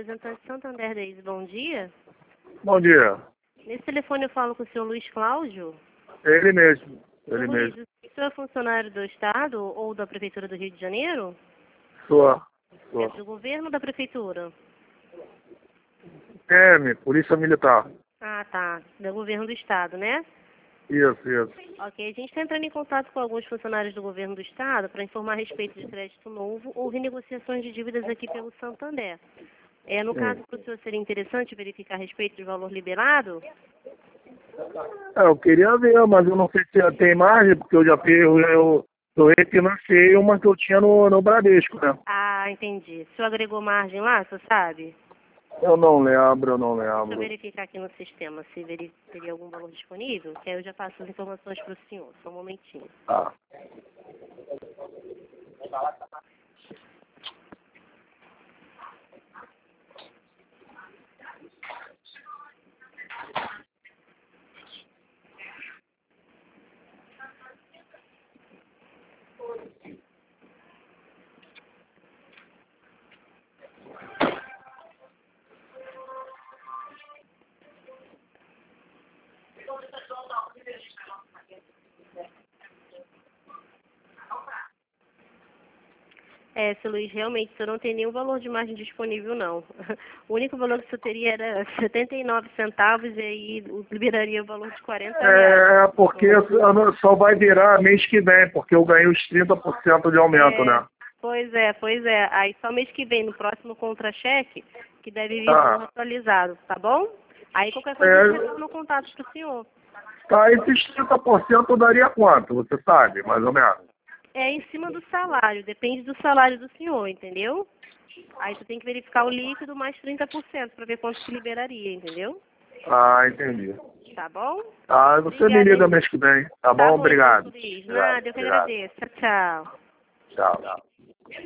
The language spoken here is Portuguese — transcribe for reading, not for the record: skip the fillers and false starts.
representante Santander Days, bom dia. Bom dia. Nesse telefone eu falo com o senhor Luiz Cláudio. Ele mesmo. Ele Senhor Luiz, mesmo. o senhor é funcionário do Estado ou da Prefeitura do Rio de Janeiro? Sou. É do governo ou da Prefeitura? PM, Polícia Militar. Ah, tá. Do governo do Estado, né? Isso. Ok, a gente está entrando em contato com alguns funcionários do governo do Estado para informar a respeito de crédito novo ou renegociações de dívidas aqui pelo Santander. No caso, para o senhor seria interessante verificar a respeito do valor liberado? Eu queria ver, mas eu não sei se tem margem, porque eu refinancei uma que eu tinha no Bradesco, né? Ah, entendi. O senhor agregou margem lá, o senhor sabe? Eu não lembro. Deixa eu verificar aqui no sistema se teria algum valor disponível, que aí eu já passo as informações para o senhor. Só um momentinho. Tá. Seu Luiz, realmente, o senhor não tem nenhum valor de margem disponível, não. O único valor que o senhor teria era 79 centavos e aí liberaria o valor de 40 reais. Porque só vai virar mês que vem, porque eu ganhei os 30% de aumento, né? Pois é. Aí só mês que vem, no próximo contra-cheque, que deve vir valor atualizado, tá bom? Aí qualquer coisa a gente retorna o contato pro senhor. Tá, esses 30% daria quanto, você sabe, mais ou menos? É em cima do salário, depende do salário do senhor, entendeu? Aí você tem que verificar o líquido mais 30% para ver quanto que liberaria, entendeu? Ah, entendi. Tá bom? Tá, você me liga mês que vem, tá bom? Obrigado. Luiz. Nada, eu que agradeço. Tchau. Tchau.